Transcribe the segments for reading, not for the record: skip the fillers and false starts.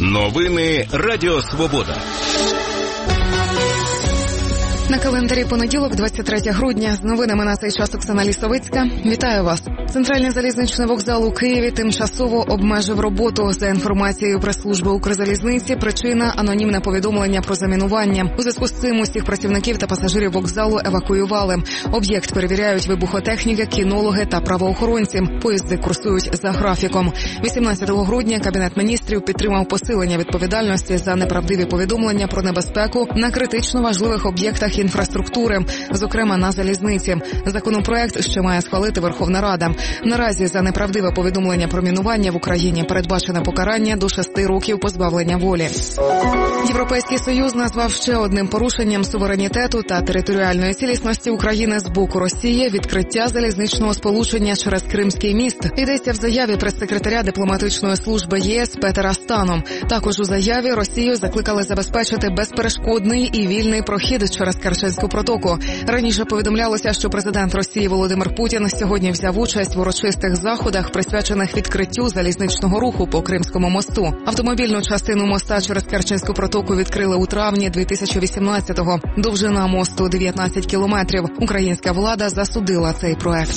Новини Радіо Свобода. На календарі понеділок, 23 грудня. З новинами на цей час Оксана Лісовицька. Вітаю вас. Центральний залізничний вокзал у Києві тимчасово обмежив роботу. За інформацією прес-служби Укрзалізниці, причина – анонімне повідомлення про замінування. У зв'язку з цим усіх працівників та пасажирів вокзалу евакуювали. Об'єкт перевіряють вибухотехніки, кінологи та правоохоронці. Поїзди курсують за графіком. 18 грудня Кабінет міністрів підтримав посилення відповідальності за неправдиві повідомлення про небезпеку на критично важливих об'єктах інфраструктури, зокрема на залізниці. Законопроект ще має схвалити Верховна Рада. Наразі за неправдиве повідомлення про мінування в Україні передбачене покарання до 6 років позбавлення волі. Європейський Союз назвав ще одним порушенням суверенітету та територіальної цілісності України з боку Росії відкриття залізничного сполучення через Кримський міст. Йдеться в заяві прес-секретаря дипломатичної служби ЄС Петера Стано. Також у заяві Росію закликали забезпечити безперешкодний і вільний прохід через Керченську протоку. Раніше повідомлялося, що президент Росії Володимир Путін сьогодні взяв участь в урочистих заходах, присвячених відкриттю залізничного руху по Кримському мосту. Автомобільну частину моста через Керченську протоку відкрили у травні 2018-го. Довжина мосту 19 кілометрів. Українська влада засудила цей проект.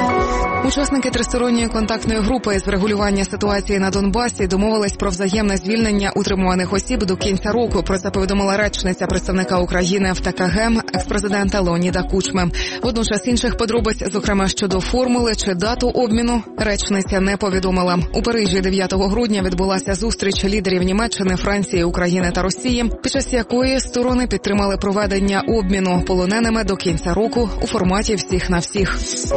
Учасники тристоронньої контактної групи з врегулювання ситуації на Донбасі домовились про взаємне звільнення утримуваних осіб до кінця року. Про це повідомила речниця представника України в ТКГ екс-президента Леоніда Кучми. Водночас інших подробиць, зокрема щодо формули чи дату обміну, речниця не повідомила. У Парижі 9 грудня відбулася зустріч лідерів Німеччини, Франції, України та Росії, під час якої сторони підтримали проведення обміну полоненими до кінця року у форматі всіх на всіх.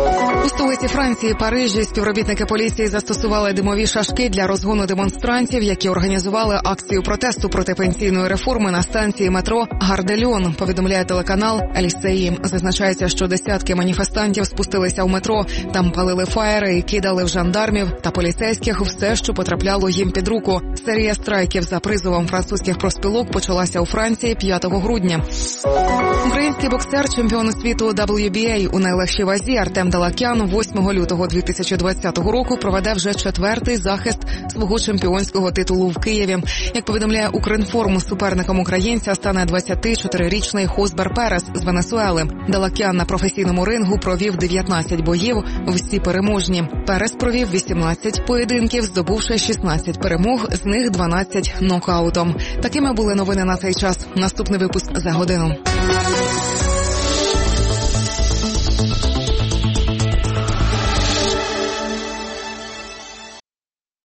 У столиці Франції, Парижі, співробітники поліції застосували димові шашки для розгону демонстрантів, які організували акцію протесту проти пенсійної реформи на станції метро Гар-де-Льон, повідомляє телеканал Елісеї. Зазначається, що десятки маніфестантів спустилися в метро, там палили фаєри і кидали в жандармів та поліцейських все, що потрапляло їм під руку. Серія страйків за призовом французьких профспілок почалася у Франції 5 грудня. Український боксер, чемпіон світу WBA у найлегшій вазі Артем Далакян 8 лютого 2020 року проведе вже 4-й захист свого чемпіонського титулу в Києві. Як повідомляє Укрінформ, суперником українця стане 24-річний Хосбер Перес з Венесуели. Далакян на професійному рингу провів 19 боїв, всі переможні. Перес провів 18 поєдинків, здобувши 16 перемог, з них 12 нокаутом. Такими були новини на цей час. Наступний випуск за годину.